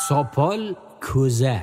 Sopol ko'za.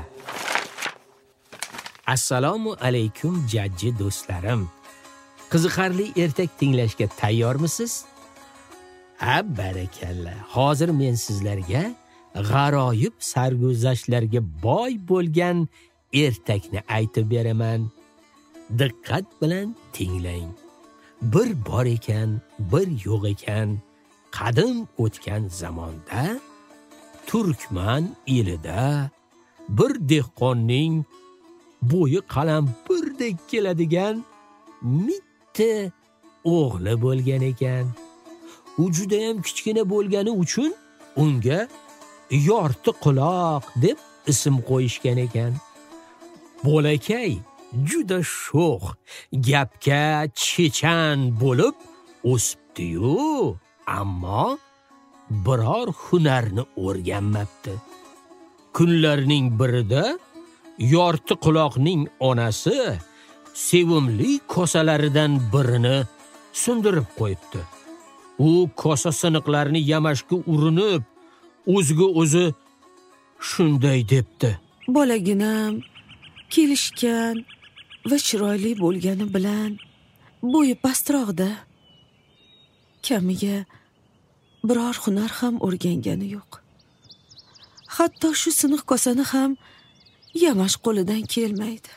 Assalomu alaykum jajji do'stlarim. Qiziqarli ertak tinglashga tayyormisiz? Ha, barakalla. Hozir men sizlarga g'aroyib sarguzashtlarga boy bo'lgan ertakni aytib beraman. Diqqat bilan tinglang. Bir bor ekan, bir yo'q ekan, qadim o'tgan zamonda Turkman elida bir dehqonning bo'yi qalampurdek keladigan mitti o'g'li bo'lgan ekan. U juda ham kichkina bo'lgani uchun unga yorti quloq deb ism qo'yishgan ekan. Bolakay juda sho'x, gapga chechan bo'lib o'sibdi-yu, ammo biror hunarni o'rganmabdi. Kunlarning birida yorti quloqning onasi sevimli kosalaridan birini sindirib qo'yibdi. U kosa siniqlarini yamashga urinib, o'ziga o'zi shunday debdi: Bolaginam kelishgan va chiroyli bo'lgani bilan bo'yi pastroqda. Kamiga biror hunar ham o'rgangani yo'q. Hatto shu siniq kosani ham yamash qo'lidan kelmaydi.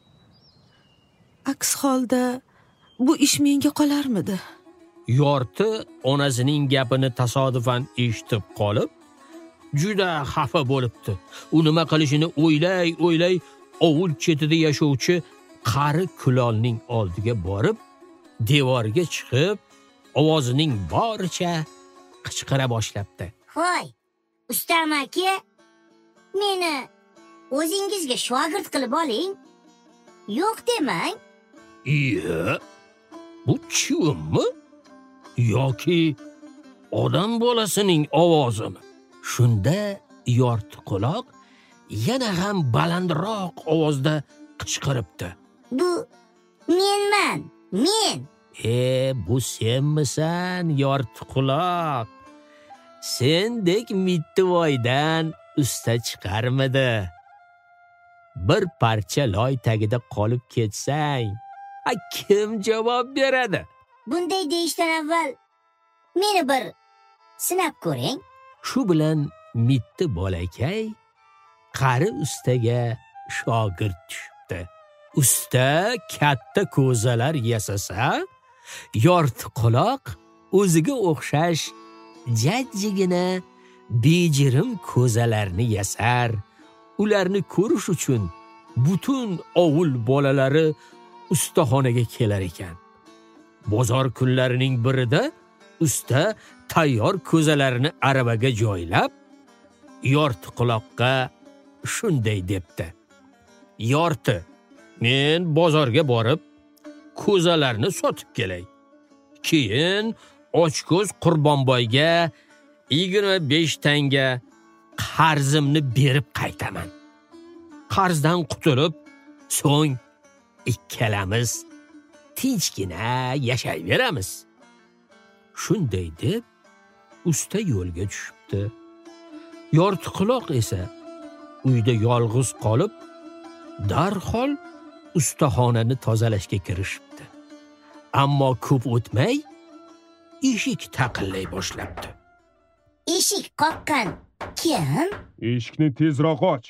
Aks holda bu ish menga qolarmidi? Yorti onasining gapini tasodifan eshitib qolib, juda xafa bo'libdi. U nima qilishini o'ylay ovul chetida yashovchi qari kulolning oldiga borib, devorga chiqib, ovozining boricha qichqira boshlabdi. Hoy, ustam aka, meni o'zingizga shogird qilib oling. Yo'q demang. Iya, bu chivimmi? Yoki odam bolasining ovozimi? Shunda yorti quloq yana ham balandroq ovozda qichqiribdi. Bu menman, men. Bu senmisan, yorti quloq? Sendek mittivoydan usta chiqarmidi? Bir parcha loy tagida qolib ketsang, kim javob beradi? Bunday deyishdan avval meni bir sinab ko'ring. Shu bilan mitti bolakay qari ustaga shogird tushibdi. Usta katta ko'zalar yasasa, yorti quloq o'ziga o'xshash jajjigina bejirim ko'zalarni yasar. Ularni ko'rish uchun butun ovul bolalari ustaxonaga kelar ekan. Bozor kunlarining birida usta tayyor ko'zalarini aravaga joylab, yorti quloqqa shunday debdi: Yorti, men bozorga borib ko'zalarni sotib kelay. Keyin ochko'z Qurbonboyga 25 tanga qarzimni berib qaytaman. Qarzdan qutulib, so'ng ikkalamiz tinchgina yashayveramiz. Shunday deb usta yo'lga tushibdi. Yorti quloq esa uyda yolg'iz qolib, darhol ustaxonani tozalashga kirishibdi. Ammo ko'p o'tmay eshik taqillay boshlabdi. Eshik qoqqan kim? Eshikni tezroq och.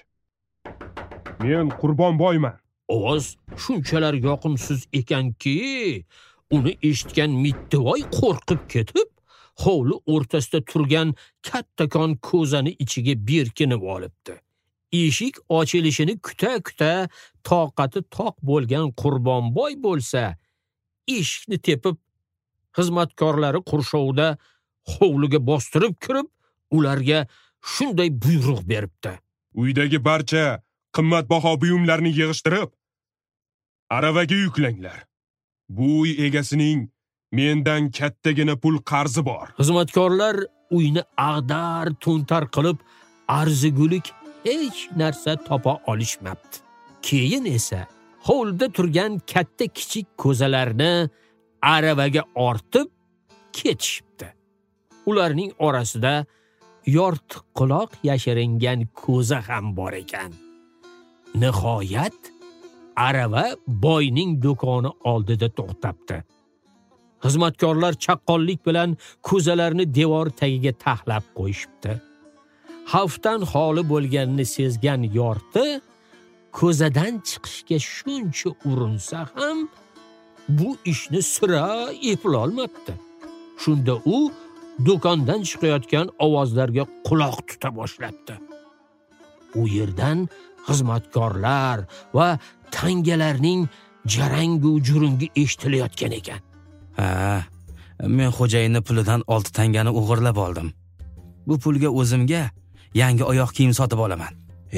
Men Qurbonboyman. Ovoz shunchalar yoqimsiz ekanki, uni eshitgan mittivoy qo'rqib ketib, hovli o'rtasida turgan kattakon ko'zani ichiga berkinib olibdi. Eshik ochilishini kuta toqati toq bo'lgan Qurbonboy bo'lsa, eshikni tepib, xizmatkorlari qurshovda hovliga bostirib kirib, ularga shunday buyruq beribdi: Uydagi barcha qimmatbaho buyumlarni yig'ishtirib, aravaga yuklanglar. Bu uy egasining mendan kattagina pul qarzi bor. Xizmatkorlar uyni ag'dar-to'ntar qilib, arzigulik hech narsa topa olishmabdi. Keyin esa hovlida turgan katta-kichik ko'zalarni aravaga ortib ketishibdi. Ularning orasida yortiq quloq yashiringan ko'za ham bor ekan. Nihoyat arava boyning do'koni oldida to'xtabdi. Xizmatkorlar chaqqonlik bilan ko'zalarni devor tagiga taxlab qo'yishibdi. Xavfdan xoli bo'lganini sezgan yorti ko'zadan chiqishga shuncha urinsa ham bu ishni sira eplolmabdi. Shunda u do'kondan chiqayotgan ovozlarga quloq tuta boshlabdi. U yerdan xizmatkorlar va tangalarning jarangu jurungi eshitilayotgan ekan. Men xo'jayinning pulidan 6 tangani o'g'irlab oldim. Bu pulga o'zimga yangi oyoq kiyim sotib olaman.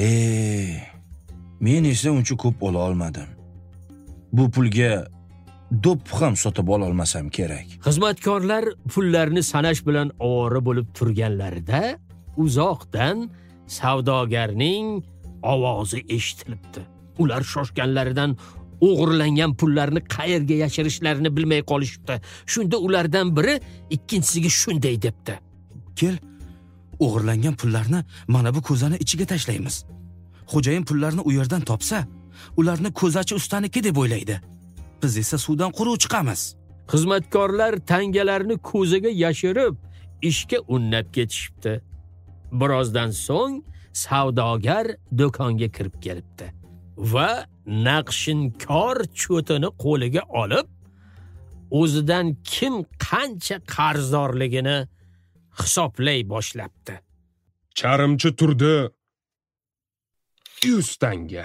Men esa uncha ko'p ola olmadim. Bu pulga do'p ham sotib ola olmasam kerak. Xizmatkorlar pullarni sanash bilan ovora bo'lib turganlarida uzoqdan savdogarning ovozi eshitilibdi. Ular shoshganlaridan o'g'irlangan pullarni qayerga yashirishlarini bilmay qolishibdi. Shunda ulardan biri ikkinchisiga shunday debdi: "Kel, o'g'irlangan pullarni mana bu ko'zani ichiga tashlaymiz. Xo'jayin pullarni u yerdan topsa, ularni ko'zachi ustaniki deb o'ylaydi. Biz esa suvdan quruq chiqamiz." Xizmatkorlar tangalarni ko'zaga yashirib, ishga unnab ketishibdi. Birozdan so'ng savdogar do'konga kirib kelibdi va naqshinkor cho'tini qo'liga olib, o'zidan kim qancha qarzdorligini hisoblay boshlabdi. Charmchi turdi 100 tanga.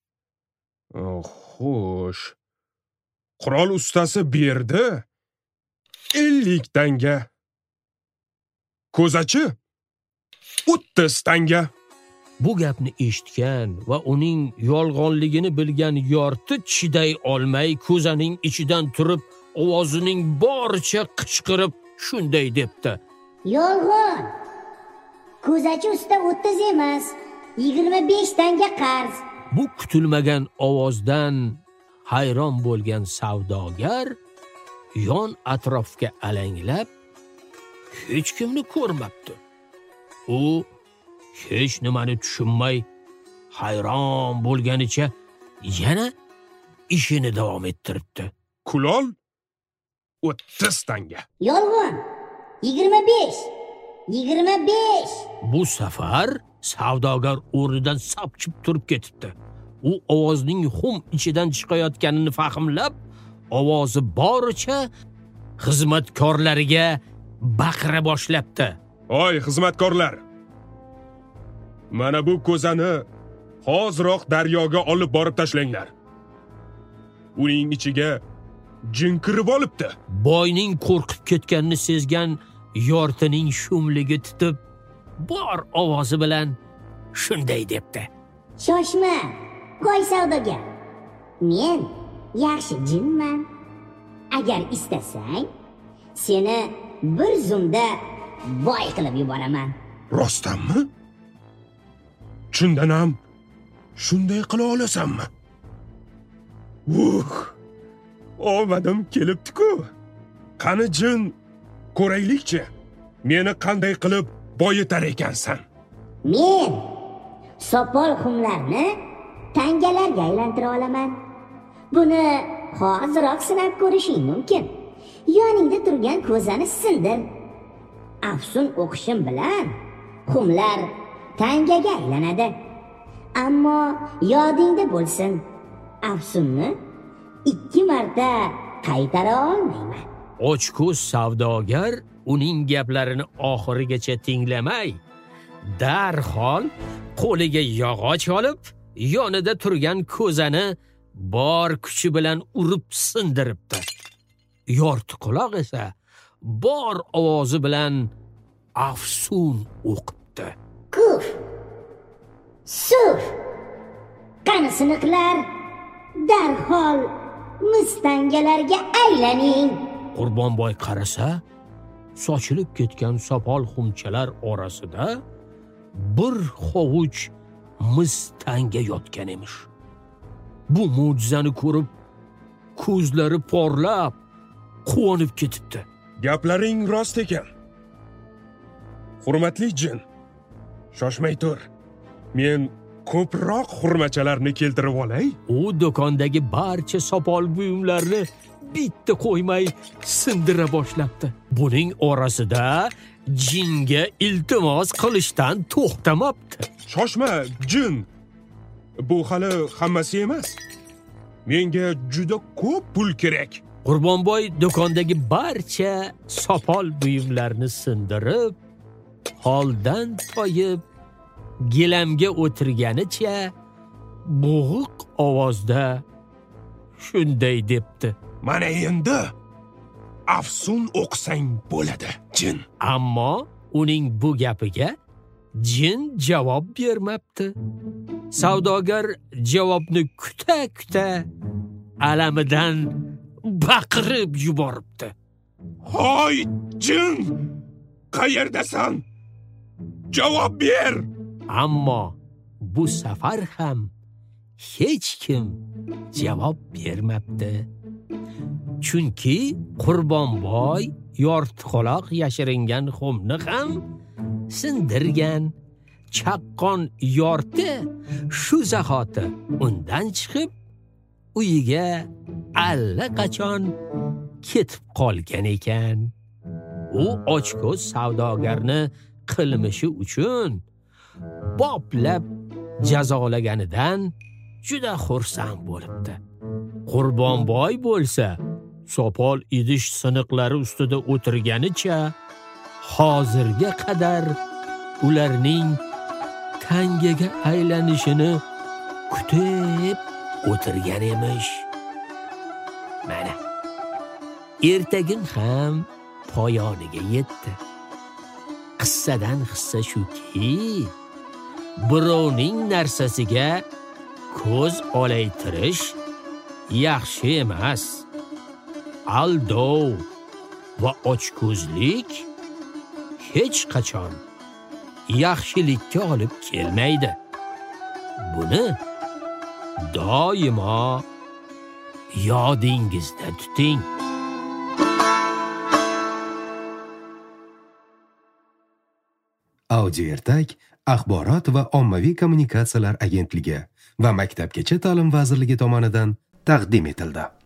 Xo'sh. Qurol ustasi berdi 50 tanga. Ko'zachi 30 tanga. Bu gapni eshitgan va uning yolg'onligini bilgan yorti chiday olmay ko'zaning ichidan turib ovozining boricha qichqirib shunday debdi: Yolg'on. Ko'zachi usta 30 emas, 25 tanga qarz. Bu kutilmagan ovozdan hayron bo'lgan savdogar yon atrofga alanglab hech kimni ko'rmabdi. U hech nimani tushunmay hayron bo'lganicha yana ishini davom ettiribdi. Kulol 30 tanga. Yolg'on. 25. 25. Bu safar savdogar o'rnidan sapchib turib ketibdi. U ovozning xum ichidan chiqayotganini fahmlab, ovozi boricha xizmatkorlariga baqira boshlabdi: "Oy xizmatkorlar! Mana bu ko'zani hoziroq daryoga olib borib tashlanglar. Uning ichiga jin kirib olibdi." Boyning qo'rqib ketganini sezgan yortining shumligi tutib, bor ovozi bilan shunday debdi: Shoshma, qo'y savdogar. Men yaxshi jinman. Agar istasang, seni bir zumda boy qilib yuboraman. Rostdanmi? Shundan ham shunday qila olasanmi? Omadim kelibdi-ku. Qani jin, ko'raylikchi. Meni qanday qilib boyitar ekansan? Men sopol xumlarni tangalarga aylantira olaman. Buni hoziroq sinab ko'rishing mumkin. Yoningda turgan ko'zani sindir. Afsun o'qishim bilan xumlar tangaga aylanadi. Ammo yodingda bo'lsin, afsunni 2 marta qaytara olmayman. Ochko'z savdogar uning gaplarini oxirigacha tinglamay, darhol qo'liga yog'och olib, yonida turgan ko'zani bor kuchi bilan urib sindiribdi. Yorti quloq esa bor ovozi bilan afsun o'qibdi: Kuf! Suf! Qani siniqlar, darhol mustangalarga aylaning. Qurbonboy qarasa, sochilib ketgan sopol xumchalar orasida bir hovuch mis tanga yotgan emish. Bu mo'jizani ko'rib, ko'zlari porlab, quvonib ketibdi. Gaplaring rost ekan. Hurmatli jin, shoshmay tur. Men ko'proq xurmachalarni keltirib olay. U do'kondagi barcha sopol buyumlarni bitta qo'ymay sindira boshlabdi. Buning orasida jinga iltimos qilishdan to'xtamabdi. Shoshma, jin. Bu hali hammasi emas. Menga juda ko'p pul kerak. Qurbonboy do'kondagi barcha sopol buyumlarni sindirib, holdan toyib, gilamga o'tirganicha bo'g'iq ovozda shunday debdi. Mana endi afsun o'qisang bo'ladi, jin. Ammo uning bu gapiga jin javob bermabdi. Savdogar javobni kuta alamidan baqirib yuboribdi. Hoy, jin! Qayerdasan? Javob ber! Ammo bu safar ham hech kim javob bermabdi. Chunki Qurbonboy yortiqaloq yashiringan xumni ham sindirgan. Chaqqon yorti shu zahoti undan chiqib, uyiga allaqachon ketib qolgan ekan. U ochko'z savdogarni qilmishi uchun boplab jazolaganidan juda xursand bo'libdi. Qurbonboy bo'lsa, sopol idish siniqlari ustida o'tirganicha hozirga qadar ularning tangaga aylanishini kutib o'tirgan emish. Mana ertagin ham poyoniga yetdi. Qissadan hissa shuki, birovning narsasiga ko'z olaytirish yaxshi emas. Aldov va ochko'zlik hech qachon yaxshilikka olib kelmaydi. Buni doimo yodingizda tuting. Audio ertak Axborot va ommaviy kommunikatsiyalar agentligi va Maktabgacha ta'lim vazirligi tomonidan taqdim etildi.